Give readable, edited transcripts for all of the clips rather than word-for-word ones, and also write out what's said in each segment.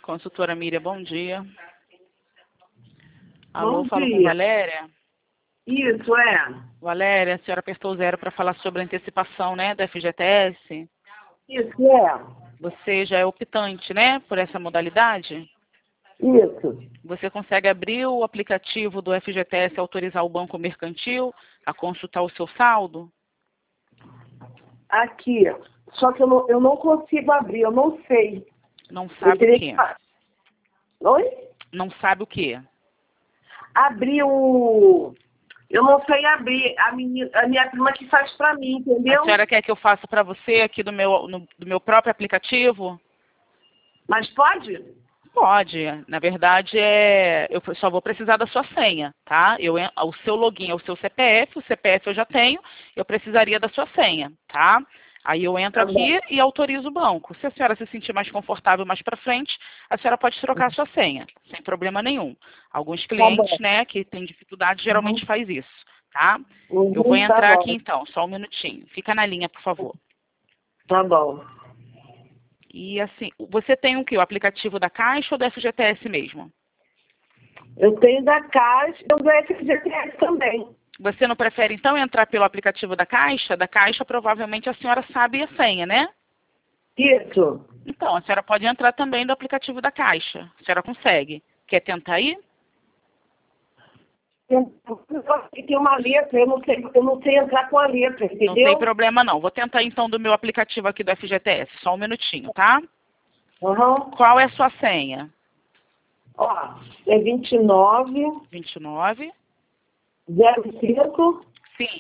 Consultora Miriam, bom dia. Alô, Bom falo com dia. Valéria. Isso, é. Valéria, a senhora apertou 0 para falar sobre a antecipação, né, da FGTS. Isso, é. Você já é optante, né, por essa modalidade? Isso. Você consegue abrir o aplicativo do FGTS e autorizar o banco mercantil a consultar o seu saldo? Aqui. Só que eu não consigo abrir, eu não sei. Não Eu sabe o teria quê? Oi? Não sabe o quê? Abrir o... Eu não sei abrir. A minha prima que faz pra mim, A entendeu? senhora quer que eu faça para você aqui do meu próprio aplicativo? Mas pode? Pode. Na verdade, eu só vou precisar da sua senha, tá? O seu login é o seu CPF, o CPF eu já tenho, eu precisaria da sua senha, tá? Aí eu entro Tá bom. aqui e autorizo o banco. Se a senhora se sentir mais confortável mais para frente, a senhora pode trocar a sua senha, sem problema nenhum. Alguns Tá bom. clientes, né, que têm dificuldade, geralmente faz isso, tá? Eu vou Tá entrar aqui bom. então, só um minutinho. Fica na linha, por favor. Tá bom. E assim, você tem o quê? O aplicativo da Caixa ou do FGTS mesmo? Eu tenho da Caixa e do FGTS também. Você não prefere, então, entrar pelo aplicativo da Caixa? Da Caixa, provavelmente, a senhora sabe a senha, né? Isso. Então, a senhora pode entrar também do aplicativo da Caixa. A senhora consegue. Quer tentar aí? Tem uma letra, eu não sei entrar com a letra, entendeu? Não tem problema, não. Vou tentar, então, do meu aplicativo aqui do FGTS. Só um minutinho, tá? Uhum. Qual é a sua senha? Ó, é 29, 29. 05, Sim.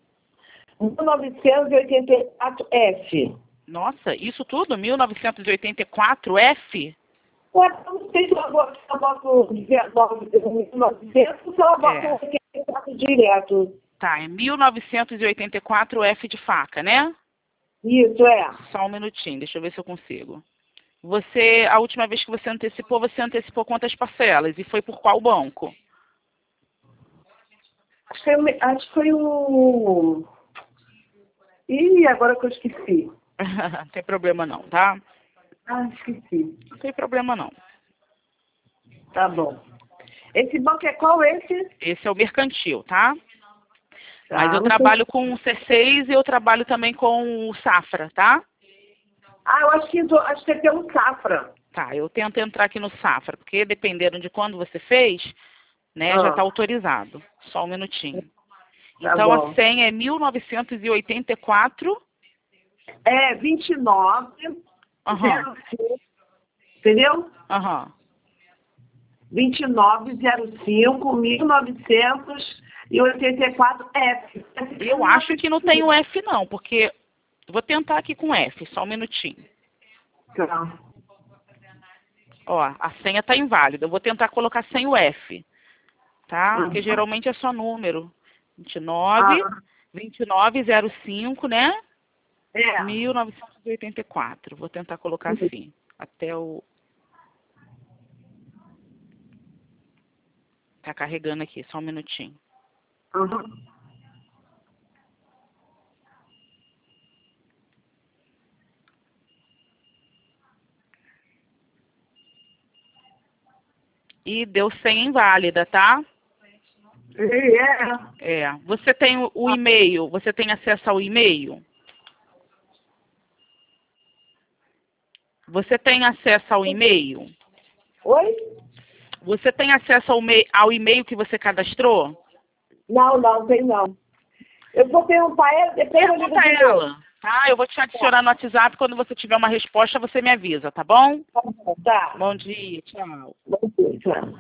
1984F. Nossa, isso tudo? 1984F? Ué, eu não sei se ela bota 1900 ou se ela bota É. 84 direto. Tá, é 1984F de faca, né? Isso, é. Só um minutinho, deixa eu ver se eu consigo. A última vez que você antecipou quantas parcelas? E foi por qual banco? Acho que foi o... Ih, agora que eu esqueci. Não tem problema não, tá? Ah, esqueci. Não tem problema não. Tá bom. Esse banco é qual esse? Esse é o mercantil, tá? Tá, Mas eu não sei. trabalho com o C6 e eu trabalho também com o Safra, tá? Ah, eu acho que é pelo Safra. Tá, eu tento entrar aqui no Safra, porque dependendo de quando você fez, né, já está autorizado. Só um minutinho. Tá Então bom. a senha é 1984. É 29, Aham, 05, entendeu? aham. 29, 05, 1984F. Eu acho que não tem o F não, porque... Vou tentar aqui com F, só um minutinho. Tá. Ó, a senha está inválida. Eu vou tentar colocar sem o F, tá? Porque geralmente é só número. 2905, né? É. 1984. Vou tentar colocar assim, até o... Tá carregando aqui, só um minutinho. Uhum. E deu senha inválida, tá? É. É. Você tem o e-mail? Você tem acesso ao e-mail? Você tem acesso ao e-mail? Oi? Você tem acesso ao e-mail que você cadastrou? Não, tem não. Eu vou perguntar ela, depois eu ligo Pergunta de a novo. ela, tá? Eu vou te adicionar no WhatsApp. Quando você tiver uma resposta, você me avisa, tá bom? Tá. Bom dia, tchau. Bom dia, tchau.